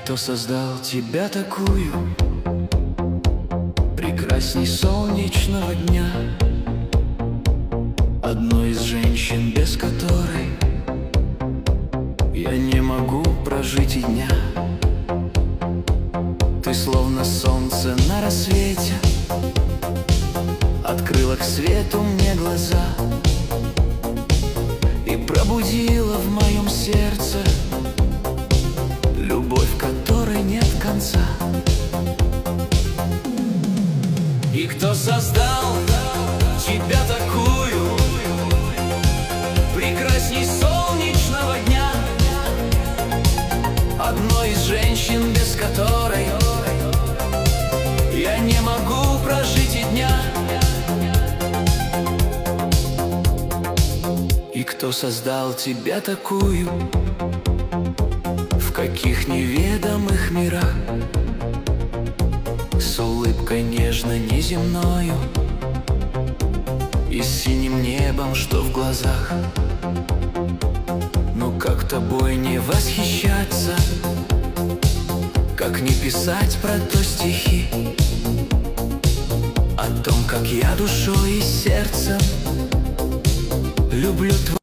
Кто создал тебя такую, прекрасней солнечного дня, одной из женщин, без которой я не могу прожить и дня. Ты словно солнце на рассвете, открыла к свету мне глаза и пробудила в моем сердце любовь, которой нет конца. И кто создал тебя такую, прекрасней солнечного дня, одной из женщин, без которой я не могу прожить и дня. И кто создал тебя такую, в каких неведомых мирах, с улыбкой нежно неземною и с синим небом, что в глазах. Ну как тобой не восхищаться, как не писать про то стихи, о том, как я душой и сердцем люблю твою